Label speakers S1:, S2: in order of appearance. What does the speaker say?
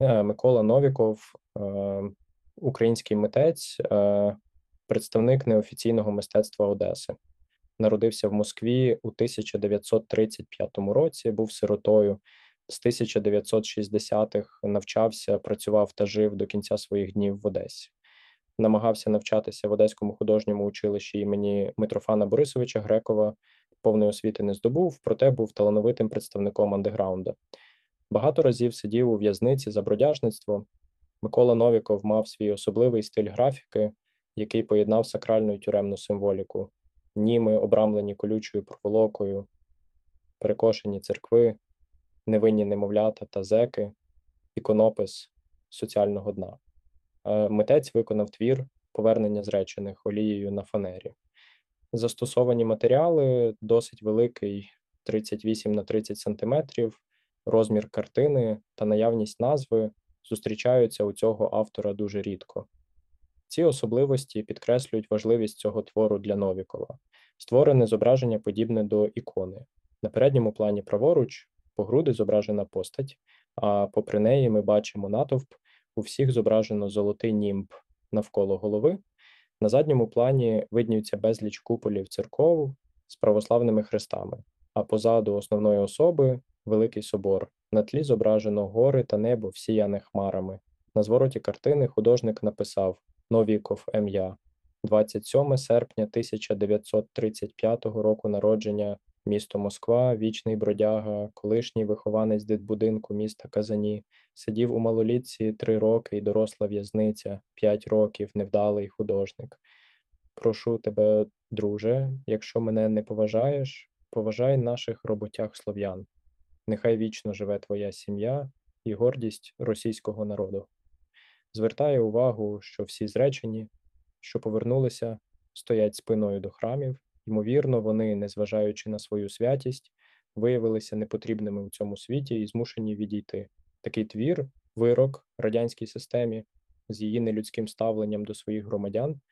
S1: Микола Новіков, український митець, представник неофіційного мистецтва Одеси. Народився в Москві у 1935 році, був сиротою. З 1960-х навчався, працював та жив до кінця своїх днів в Одесі. Намагався навчатися в Одеському художньому училищі імені Митрофана Борисовича Грекова. Повної освіти не здобув, проте був талановитим представником андеграунда. Багато разів сидів у в'язниці за бродяжництво. Микола Новіков мав свій особливий стиль графіки, який поєднав сакральну і тюремну символіку. Німи, обрамлені колючою проволокою, перекошені церкви, невинні немовлята та зеки, іконопис соціального дна. Митець виконав твір «Повернення зречених» олією на фанері. Застосовані матеріали досить великий, 38 на 30 сантиметрів, розмір картини та наявність назви зустрічаються у цього автора дуже рідко. Ці особливості підкреслюють важливість цього твору для Новікова. Створене зображення подібне до ікони. На передньому плані праворуч по груди зображена постать, а попри неї ми бачимо натовп, у всіх зображено золотий німб навколо голови. На задньому плані видніються безліч куполів церков з православними хрестами, а позаду основної особи – Великий собор. На тлі зображено гори та небо, всіяне хмарами. На звороті картини художник написав «Новіков М.Я. 27 серпня 1935 року народження, місто Москва, вічний бродяга, колишній вихованець дитбудинку міста Казані, сидів у малолітці 3 роки і доросла в'язниця, 5 років, невдалий художник. Прошу тебе, друже, якщо мене не поважаєш, поважай наших роботяг слов'ян. Нехай вічно живе твоя сім'я і гордість російського народу». Звертає увагу, що всі зречені, що повернулися, стоять спиною до храмів. Ймовірно, вони, незважаючи на свою святість, виявилися непотрібними у цьому світі і змушені відійти. Такий твір – вирок радянській системі з її нелюдським ставленням до своїх громадян,